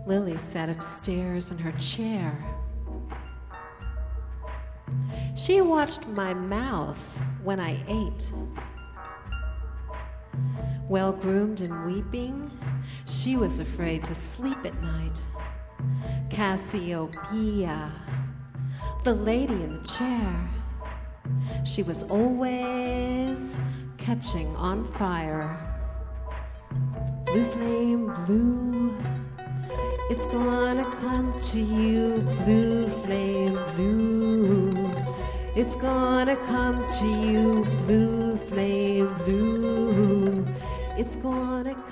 Lily sat upstairs in her chair. She watched my mouth when I ate. Well-groomed and weeping, she was afraid to sleep at night. Cassiopeia, the lady in the chair, she was always catching on fire. Blue flame, blue, it's gonna come to you. Blue flame, blue, it's gonna come to you. Blue flame, blue, it's gonna